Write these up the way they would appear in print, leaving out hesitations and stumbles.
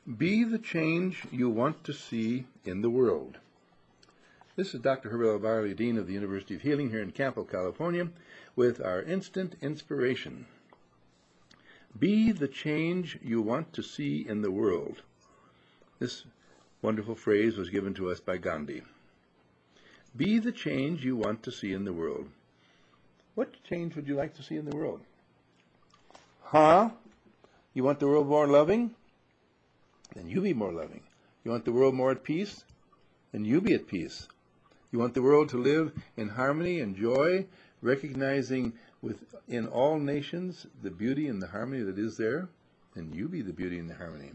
Be the change you want to see in the world. This is Dr. Herbert L. Barley, Dean of the University of Healing here in Campo, California, with our instant inspiration. Be the change you want to see in the world. This wonderful phrase was given to us by Gandhi. Be the change you want to see in the world. What change would you like to see in the world? You want the world more loving? Then you be more loving. You want the world more at peace? Then you be at peace. You want the world to live in harmony and joy, recognizing in all nations the beauty and the harmony that is there? Then you be the beauty and the harmony.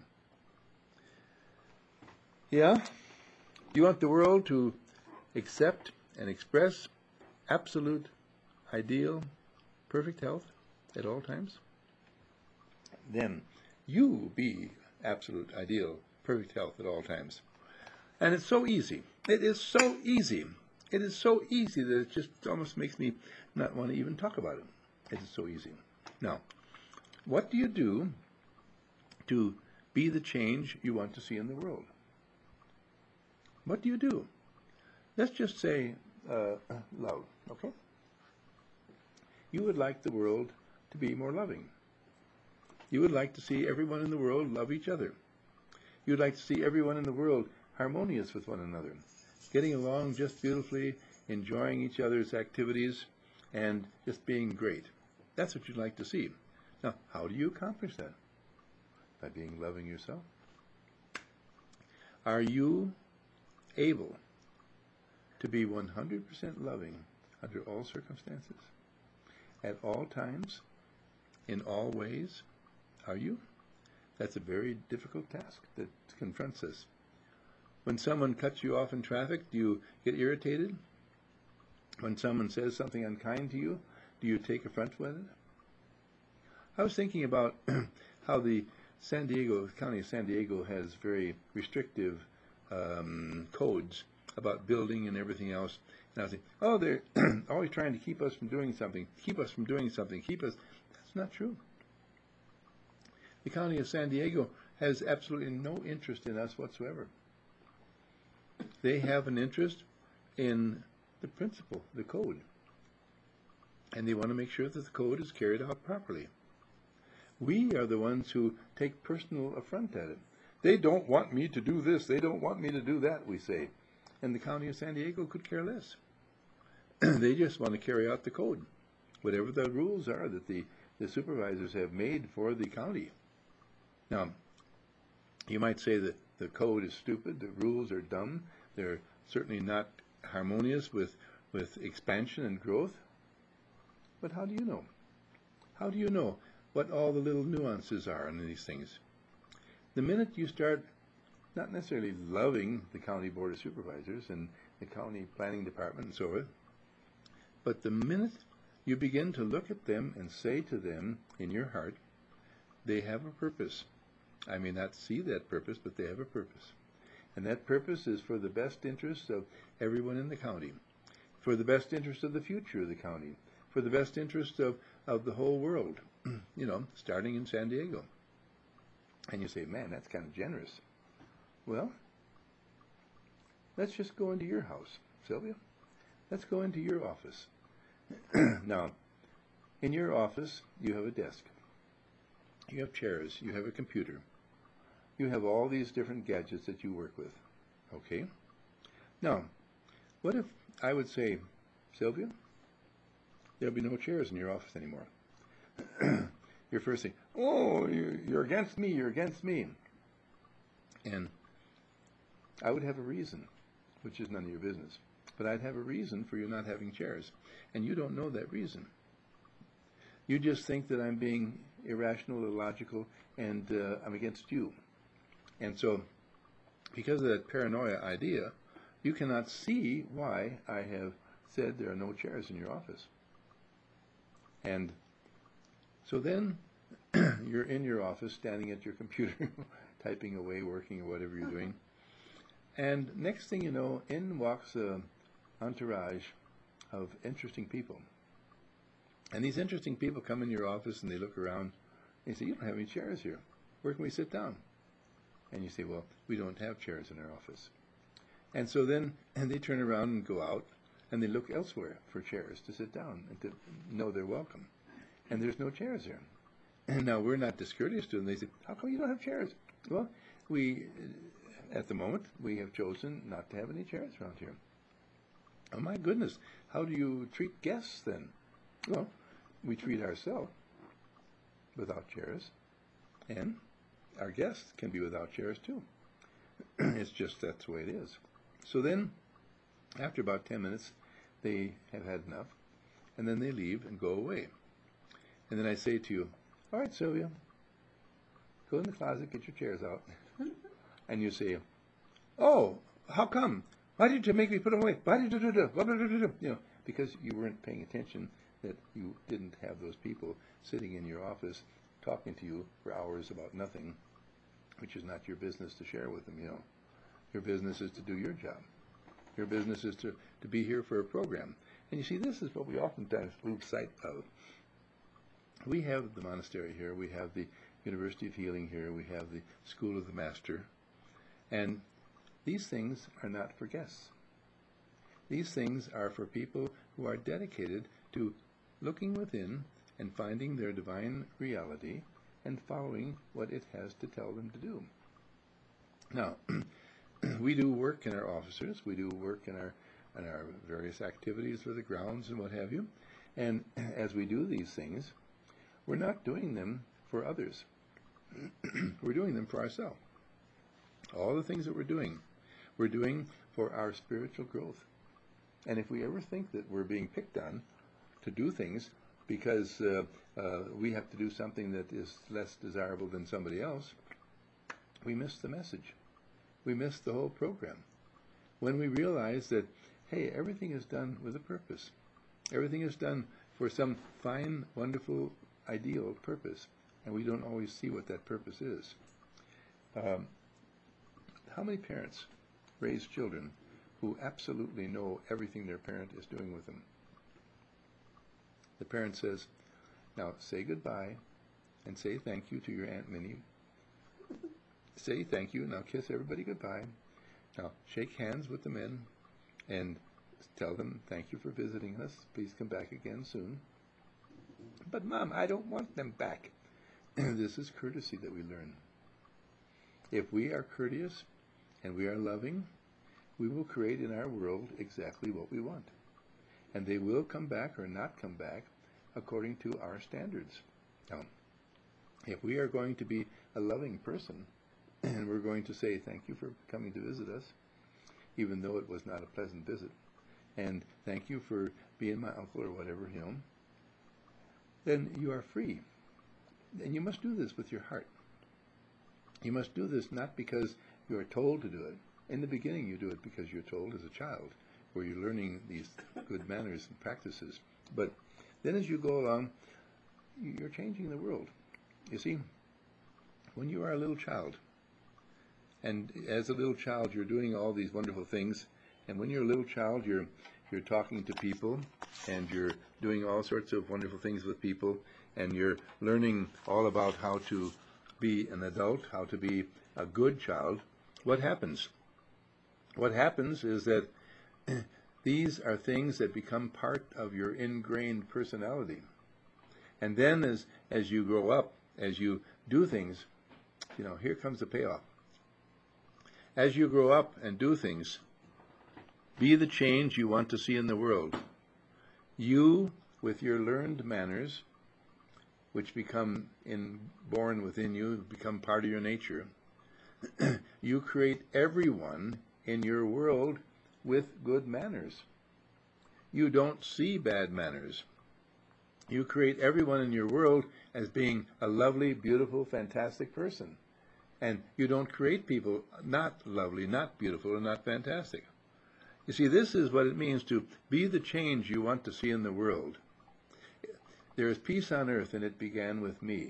Yeah? You want the world to accept and express absolute, ideal, perfect health at all times? Then you be absolute, ideal, perfect health at all times. And it's so easy. It is so easy. It is so easy that it just almost makes me not want to even talk about it. It is so easy. Now, what do you do to be the change you want to see in the world? What do you do? Let's just say love, okay? You would like the world to be more loving. You would like to see everyone in the world love each other. You would like to see everyone in the world harmonious with one another, getting along just beautifully, enjoying each other's activities, and just being great. That's what you'd like to see. Now, how do you accomplish that? By being loving yourself. Are you able to be 100% loving under all circumstances, at all times, in all ways? Are you? That's a very difficult task that confronts us. When someone cuts you off in traffic, do you get irritated? When someone says something unkind to you, do you take affront with it? I was thinking about how the County of San Diego has very restrictive codes about building and everything else. And I was thinking, oh, they're always trying to keep us from doing something, That's not true. The County of San Diego has absolutely no interest in us whatsoever. They have an interest in the principle, the code. And they want to make sure that the code is carried out properly. We are the ones who take personal affront at it. They don't want me to do this, they don't want me to do that, we say. And the County of San Diego could care less. They just want to carry out the code, whatever the rules are that the supervisors have made for the county. Now, you might say that the code is stupid, the rules are dumb, they're certainly not harmonious with expansion and growth. But how do you know? How do you know what all the little nuances are in these things? The minute you start not necessarily loving the County Board of Supervisors and the County Planning Department and so forth, but the minute you begin to look at them and say to them in your heart, they have a purpose. I may not see that purpose, but they have a purpose. And that purpose is for the best interest of everyone in the county, for the best interest of the future of the county, for the best interest of the whole world, starting in San Diego. And you say, man, that's kind of generous. Well, let's just go into your house, Sylvia. Let's go into your office. Now, in your office, you have a desk. You have chairs. You have a computer. You have all these different gadgets that you work with. Okay? Now, what if I would say, Sylvia, there'll be no chairs in your office anymore? Your first thing, oh, you're against me, you're against me. And I would have a reason, which is none of your business. But I'd have a reason for you not having chairs. And you don't know that reason. You just think that I'm being irrational, illogical, and I'm against you. And so, because of that paranoia idea, you cannot see why I have said there are no chairs in your office. And so then you're in your office, standing at your computer, typing away, working, or whatever you're doing. And next thing you know, in walks an entourage of interesting people. And these interesting people come in your office and they look around and they say, you don't have any chairs here. Where can we sit down? And you say, well, we don't have chairs in our office. And so then they turn around and go out, and they look elsewhere for chairs to sit down and to know they're welcome. And there's no chairs here. And now we're not discourteous to them. They say, how come you don't have chairs? Well, at the moment, we have chosen not to have any chairs around here. Oh my goodness, how do you treat guests then? Well, we treat ourselves without chairs, and our guests can be without chairs too. It's just that's the way it is. So then, after about 10 minutes, they have had enough, and then they leave and go away. And then I say to you, all right, Sylvia, go in the closet, get your chairs out. And you say, oh, how come? Why did you make me put them away? Why did you do? You know, because you weren't paying attention that you didn't have those people sitting in your office talking to you for hours about nothing, which is not your business to share with them, you know. Your business is to do your job. Your business is to be here for a program. And you see, this is what we oftentimes lose sight of. We have the monastery here, we have the University of Healing here, we have the School of the Master, and these things are not for guests. These things are for people who are dedicated to looking within and finding their divine reality and following what it has to tell them to do. Now, we do work in our offices, we do work in our various activities for the grounds and what have you, and as we do these things, we're not doing them for others. We're doing them for ourselves. All the things that we're doing for our spiritual growth. And if we ever think that we're being picked on to do things because we have to do something that is less desirable than somebody else, we miss the message. We miss the whole program. When we realize that, hey, everything is done with a purpose. Everything is done for some fine, wonderful, ideal purpose, and we don't always see what that purpose is. How many parents raise children who absolutely know everything their parent is doing with them? The parent says, now say goodbye and say thank you to your Aunt Minnie. Say thank you, now kiss everybody goodbye. Now shake hands with the men and tell them thank you for visiting us. Please come back again soon. But Mom, I don't want them back. This is courtesy that we learn. If we are courteous and we are loving, we will create in our world exactly what we want. And they will come back or not come back according to our standards. Now, if we are going to be a loving person, and we're going to say thank you for coming to visit us, even though it was not a pleasant visit, and thank you for being my uncle or whatever, you know, then you are free. And you must do this with your heart. You must do this not because you are told to do it. In the beginning you do it because you're told as a child, where you're learning these good manners and practices. But then as you go along, you're changing the world. You see, when you are a little child, and as a little child you're doing all these wonderful things, and when you're a little child you're talking to people, and you're doing all sorts of wonderful things with people, and you're learning all about how to be an adult, how to be a good child, what happens? What happens is that these are things that become part of your ingrained personality. And then as you grow up, as you do things, you know, here comes the payoff. As you grow up and do things, be the change you want to see in the world. You, with your learned manners, which become born within you, become part of your nature, you create everyone in your world with good manners. You don't see bad manners. You create everyone in your world as being a lovely, beautiful, fantastic person. And you don't create people not lovely, not beautiful, and not fantastic. You see, this is what it means to be the change you want to see in the world. There is peace on earth, and it began with me.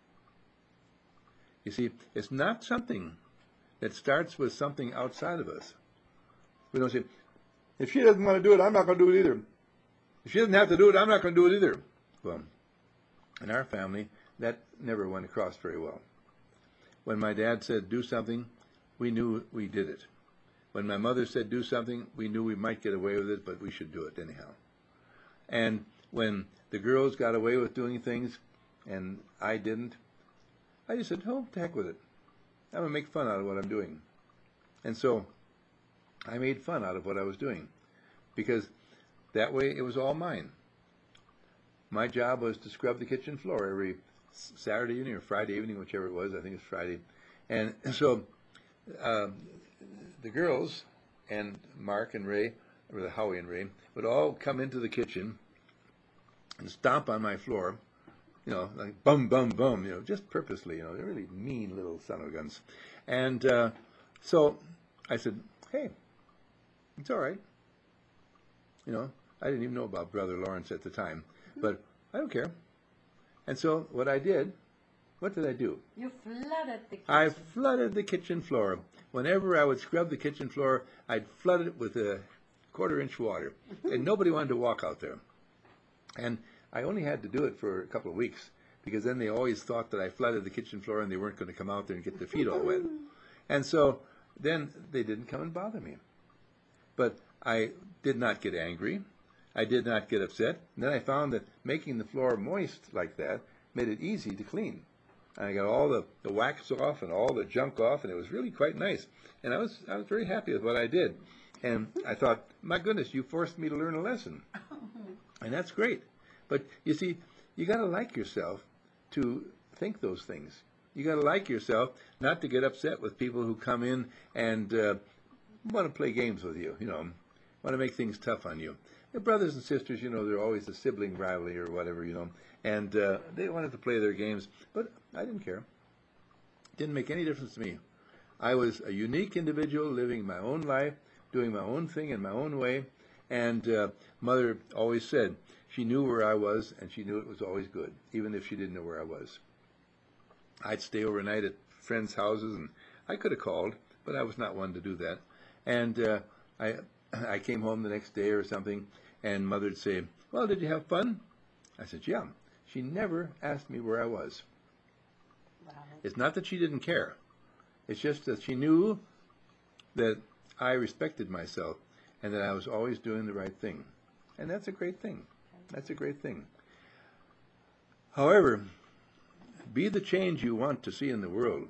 You see, it's not something that starts with something outside of us. We don't say, if she doesn't want to do it, I'm not going to do it either. If she doesn't have to do it, I'm not going to do it either. Well, in our family, that never went across very well. when my dad said do something, we knew we did it. When my mother said do something, we knew we might get away with it, but we should do it anyhow. And when the girls got away with doing things and I didn't, I just said, oh, to heck with it. I'm going to make fun out of what I'm doing. And so I made fun out of what I was doing, because that way it was all mine. My job was to scrub the kitchen floor every Saturday evening or Friday evening, whichever it was. I think it's Friday. And so the girls and Mark and Ray, or Howie and Ray, would all come into the kitchen and stomp on my floor, like bum, bum, bum, just purposely, they're really mean little son of guns. And so I said, hey, it's all right. I didn't even know about Brother Lawrence at the time, but I don't care. And so what I did, what did I do? You flooded the kitchen. I flooded the kitchen floor. Whenever I would scrub the kitchen floor, I'd flood it with a 1/4 inch water, and nobody wanted to walk out there. And I only had to do it for a couple of weeks, because then they always thought that I flooded the kitchen floor and they weren't going to come out there and get their feet all wet. And so then they didn't come and bother me. But I did not get angry. I did not get upset. And then I found that making the floor moist like that made it easy to clean. And I got all the wax off and all the junk off, and it was really quite nice. And I was very happy with what I did. And I thought, my goodness, you forced me to learn a lesson. And that's great. But you see, you got to like yourself to think those things. You got to like yourself not to get upset with people who come in and want to play games with you, want to make things tough on you. Your brothers and sisters, they're always a sibling rivalry or whatever, and they wanted to play their games, but I didn't care. It didn't make any difference to me. I was a unique individual living my own life, doing my own thing in my own way, and Mother always said she knew where I was, and she knew it was always good, even if she didn't know where I was. I'd stay overnight at friends' houses, and I could have called, but I was not one to do that. And I came home the next day or something, and Mother would say, well, did you have fun? I said, yeah. She never asked me where I was. Wow. It's not that she didn't care. It's just that she knew that I respected myself and that I was always doing the right thing. And that's a great thing. That's a great thing. However, be the change you want to see in the world.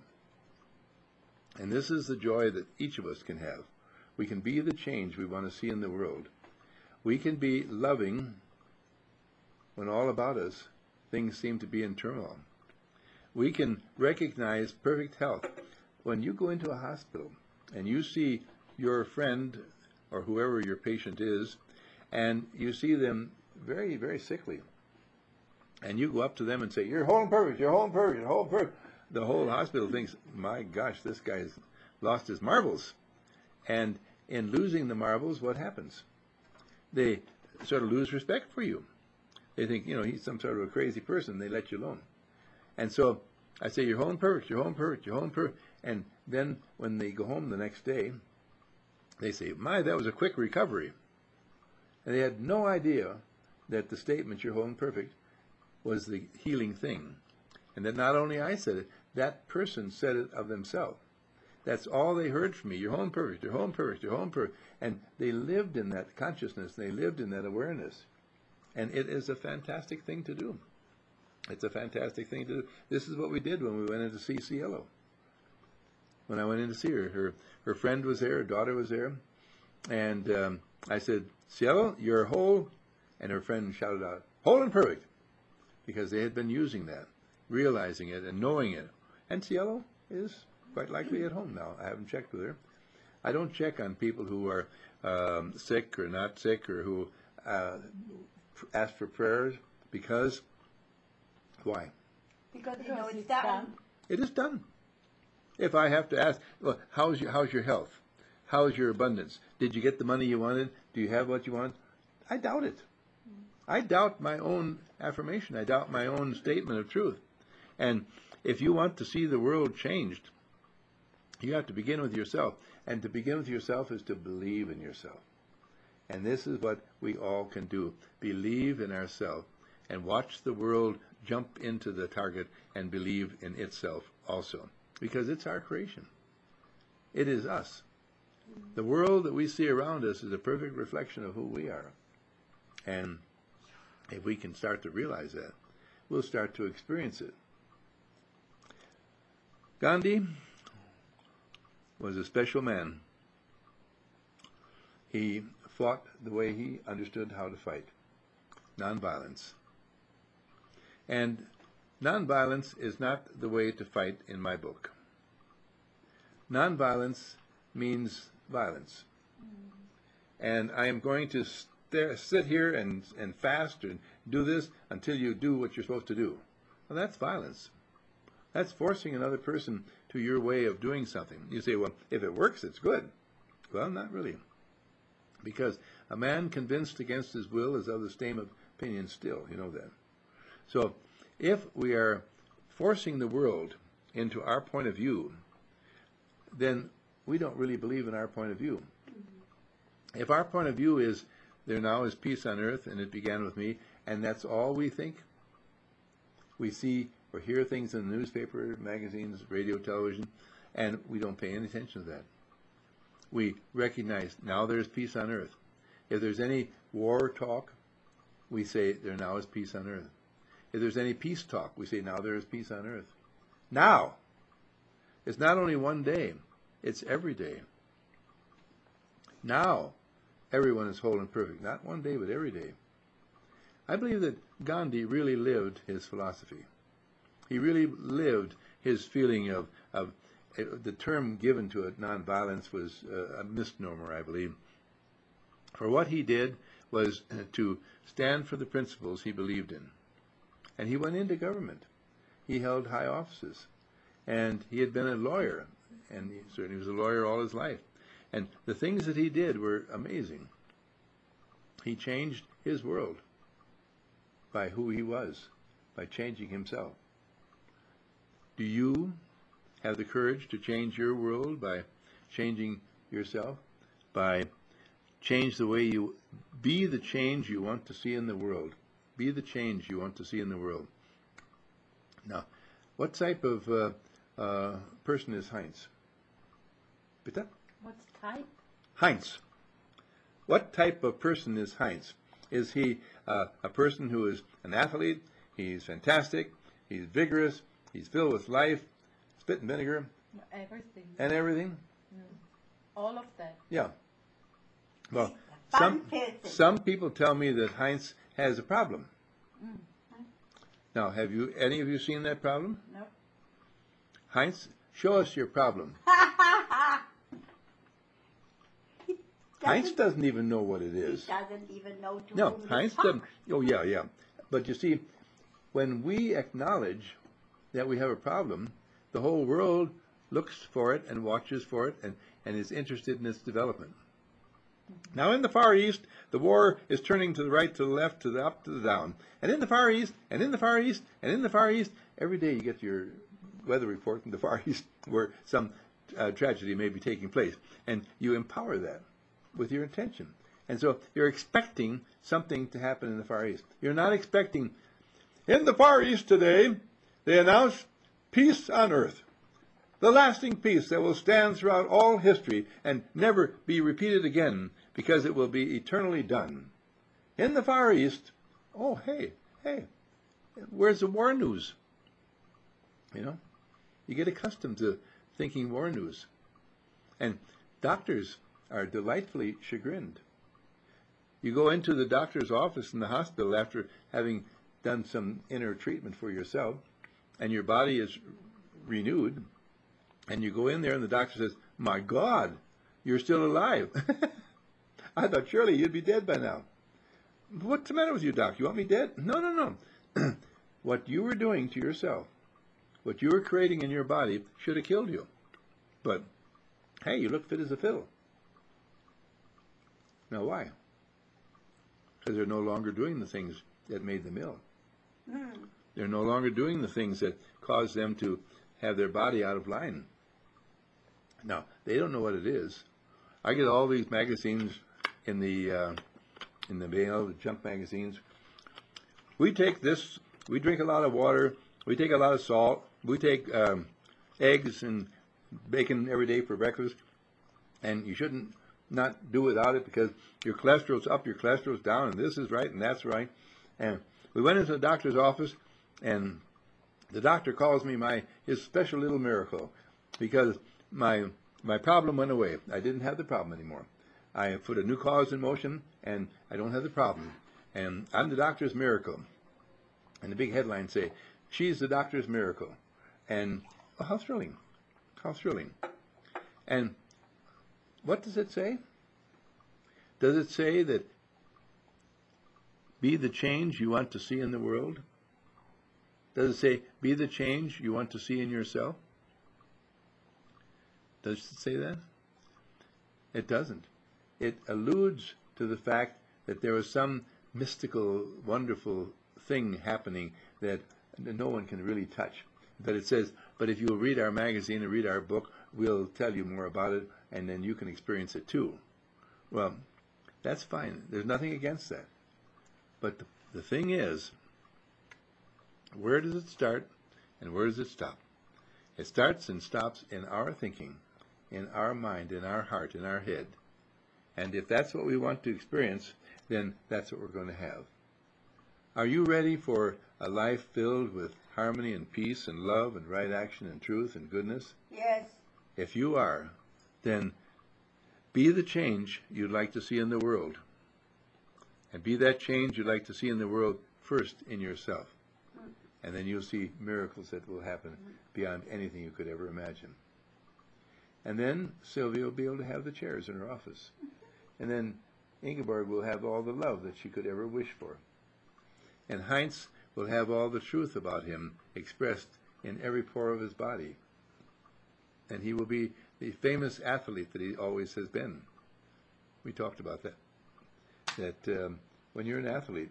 And this is the joy that each of us can have. We can be the change we want to see in the world. We can be loving when all about us things seem to be in turmoil. We can recognize perfect health. When you go into a hospital and you see your friend or whoever your patient is, and you see them very, very sickly, and you go up to them and say, you're whole and perfect, you're whole and perfect, you're whole and perfect. The whole hospital thinks, my gosh, this guy's lost his marbles. And in losing the marbles, what happens? They sort of lose respect for you. They think, he's some sort of a crazy person. They let you alone. And so I say, you're whole and perfect, you're whole and perfect, you're whole and perfect. And then when they go home the next day, they say, my, that was a quick recovery. And they had no idea that the statement, you're whole and perfect, was the healing thing. And that not only I said it, that person said it of themselves. That's all they heard from me. You're whole and perfect, you're whole and perfect, you're whole and perfect. And they lived in that consciousness, they lived in that awareness. And it is a fantastic thing to do. It's a fantastic thing to do. This is what we did when we went in to see Cielo. When I went in to see her, her friend was there, her daughter was there. And I said, Cielo, you're whole. And her friend shouted out, whole and perfect. Because they had been using that, realizing it and knowing it. And Cielo is quite likely at home now. I haven't checked with her. I don't check on people who are sick or not sick or who ask for prayers because, why? Because you know it's done. It is done. If I have to ask, well, how's your health? How's your abundance? Did you get the money you wanted? Do you have what you want? I doubt it. I doubt my own affirmation. I doubt my own statement of truth. And if you want to see the world changed, you have to begin with yourself. And to begin with yourself is to believe in yourself. And this is what we all can do. Believe in ourselves and watch the world jump into the target and believe in itself also. because it's our creation. It is us. The world that we see around us is a perfect reflection of who we are. And if we can start to realize that, we'll start to experience it. Gandhi was a special man. He fought the way he understood how to fight. Nonviolence. And nonviolence is not the way to fight in my book. Nonviolence means violence. And I am going to sit here and fast and do this until you do what you're supposed to do. Well, that's violence. That's forcing another person to your way of doing something. You say, well, if it works, it's good. Well, not really. Because a man convinced against his will is of the same opinion still. You know that. So if we are forcing the world into our point of view, then we don't really believe in our point of view. If our point of view is there now is peace on earth and it began with me, and that's all we think, we see or hear things in the newspaper, magazines, radio, television, and we don't pay any attention to that. We recognize now there's peace on earth. If there's any war talk, we say there now is peace on earth. If there's any peace talk, we say now there is peace on earth. Now. It's not only one day, it's every day. Now, everyone is whole and perfect. Not one day, but every day. I believe that Gandhi really lived his philosophy. He really lived his feeling of the term given to it, nonviolence, was a misnomer, I believe. For what he did was to stand for the principles he believed in. And he went into government. He held high offices. And he had been a lawyer, and he certainly was a lawyer all his life. And the things that he did were amazing. He changed his world by who he was, by changing himself. Do you have the courage to change your world by changing yourself? By change the way you be the change you want to see in the world. Be the change you want to see in the world. Now, what type of person is Heinz? Bitte? What's type? Heinz. What type of person is Heinz? Is he a person who is an athlete? He's fantastic. He's vigorous. He's filled with life. Spit and vinegar. Everything. And everything? All of that. Yeah. Well, Fun person. some people tell me that Heinz has a problem. Now, have any of you seen that problem? No. Heinz, show us your problem. Heinz doesn't even know what it is. He doesn't even know to No, whom Heinz to talk. doesn't. Oh, yeah. But you see, when we acknowledge that we have a problem, the whole world looks for it and watches for it and is interested in its development. Now, in the Far East, the war is turning to the right, to the left, to the up, to the down. And in the Far East, and in the Far East, and in the Far East, every day you get your weather report in the Far East where some tragedy may be taking place. And you empower that with your intention. And so you're expecting something to happen in the Far East. You're not expecting, in the Far East today, they announced peace on earth. The lasting peace that will stand throughout all history and never be repeated again because it will be eternally done. In the Far East, oh, hey, where's the war news? You know, you get accustomed to thinking war news. And doctors are delightfully chagrined. You go into the doctor's office in the hospital after having done some inner treatment for yourself, and your body is renewed, and you go in there and the doctor says, "My God, you're still alive." I thought surely you'd be dead by now. What's the matter with you, doc? You want me dead? No. What you were doing to yourself, what you were creating in your body should have killed you. But, hey, you look fit as a fiddle. Now why? Because they're no longer doing the things that made them ill. They're no longer doing the things that caused them to have their body out of line. Now, they don't know what it is. I get all these magazines in the mail, the junk magazines. We take this, we drink a lot of water, we take a lot of salt, we take eggs and bacon every day for breakfast, and you shouldn't not do without it because your cholesterol's up, your cholesterol's down, and this is right and that's right. And we went into the doctor's office, and the doctor calls me his special little miracle, because my problem went away. I didn't have the problem anymore. I put a new cause in motion, and I don't have the problem. And I'm the doctor's miracle. And the big headlines say, "She's the doctor's miracle." And oh, how thrilling. How thrilling. And what does it say? Does it say that be the change you want to see in the world? Does it say be the change you want to see in yourself? Does it say that? It doesn't. It alludes to the fact that there was some mystical, wonderful thing happening that no one can really touch. But it says, but if you'll read our magazine and read our book, we'll tell you more about it, and then you can experience it too. Well, that's fine. There's nothing against that. But the thing is, where does it start and where does it stop? It starts and stops in our thinking, in our mind, in our heart, in our head. And if that's what we want to experience, then that's what we're going to have. Are you ready for a life filled with harmony and peace and love and right action and truth and goodness? Yes. If you are, then be the change you'd like to see in the world. And be that change you'd like to see in the world first in yourself. And then you'll see miracles that will happen beyond anything you could ever imagine. And then Sylvia will be able to have the chairs in her office. And then Ingeborg will have all the love that she could ever wish for. And Heinz will have all the truth about him expressed in every pore of his body. And he will be the famous athlete that he always has been. We talked about that. That when you're an athlete,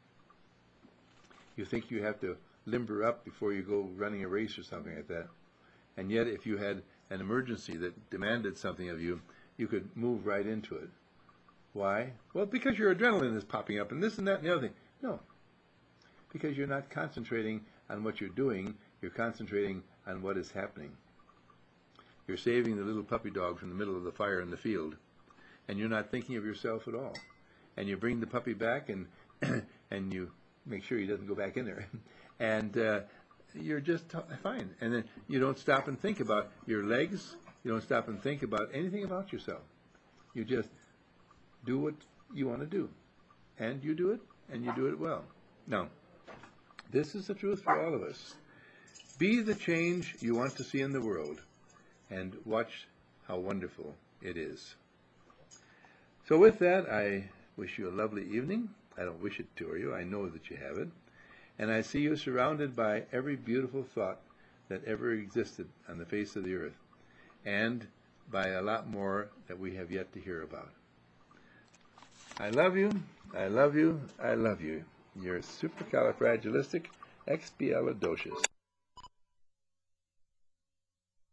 you think you have to limber up before you go running a race or something like that. And yet if you had an emergency that demanded something of you, you could move right into it. Why? Well, because your adrenaline is popping up and this and that and the other thing. No. Because you're not concentrating on what you're doing, you're concentrating on what is happening. You're saving the little puppy dog from the middle of the fire in the field, and you're not thinking of yourself at all. And you bring the puppy back and and you make sure he doesn't go back in there. And you're just fine. And then you don't stop and think about your legs. You don't stop and think about anything about yourself. You just do what you want to do. And you do it, and you do it well. Now, this is the truth for all of us. Be the change you want to see in the world, and watch how wonderful it is. So with that, I wish you a lovely evening. I don't wish it to you. I know that you have it. And I see you surrounded by every beautiful thought that ever existed on the face of the earth, and by a lot more that we have yet to hear about. I love you. I love you. I love you. You're supercalifragilistic expialidocious.